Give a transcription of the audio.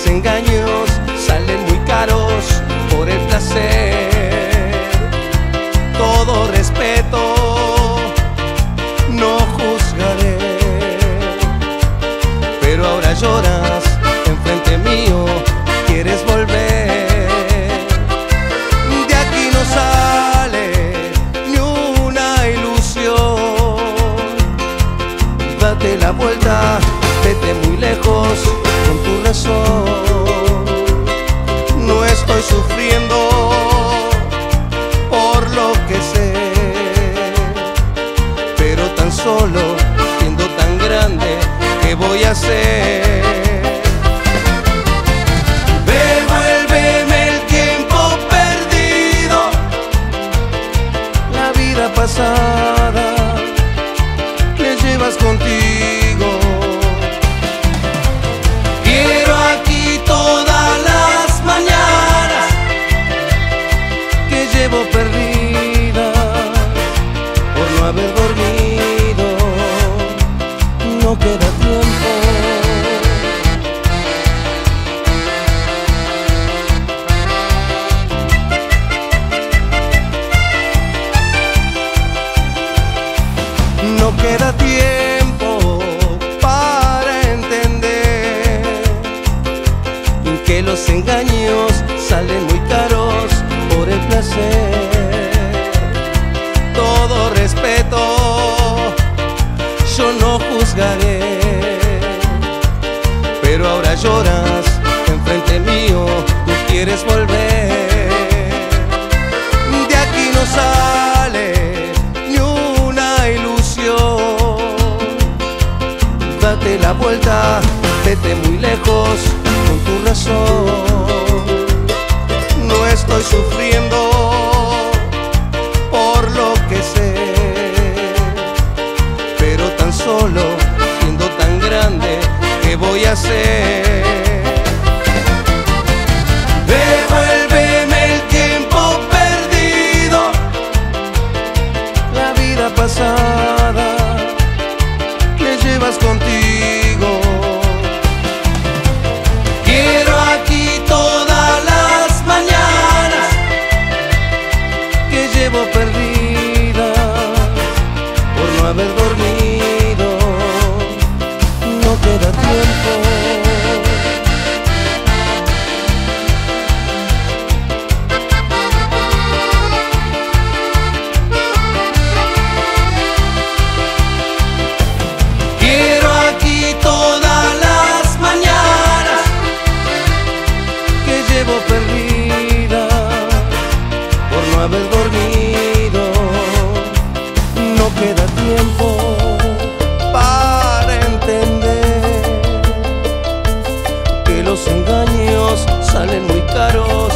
los engaños salen muy caros por el placer. Todo respeto, no juzgaré, pero ahora lloras enfrente mío, quieres volver. De aquí no sale ni una ilusión. Date la vuelta, vete muy lejos con tu razón. No estoy sufriendo por lo que sé, pero tan solo siendo tan grande, ¿qué voy a hacer? Devuélveme el tiempo perdido, la vida pasada que llevas contigo. Quiero aquí todas las mañanas que llevo perdidas por no haber dormido. No queda tiempo. No queda tiempo para entender que los engaños salen muy caros por el placer. Todo respeto, yo no juzgaré, pero ahora lloras enfrente mío, tú quieres volver. De aquí no sale ni una ilusión. Date la vuelta, vete muy lejos con tu razón. No estoy sufriendo por lo que sé, pero tan solo siendo tan grande, ¿qué voy a hacer? Devuélveme el tiempo perdido, la vida pasada que llevas contigo. Quiero aquí todas las mañanas que llevo perdidas por no haber dormido. No queda tiempo. Quiero aquí todas las mañanas que llevo perdidas por no haber dormido. No queda tiempo para entender que los engaños salen muy caros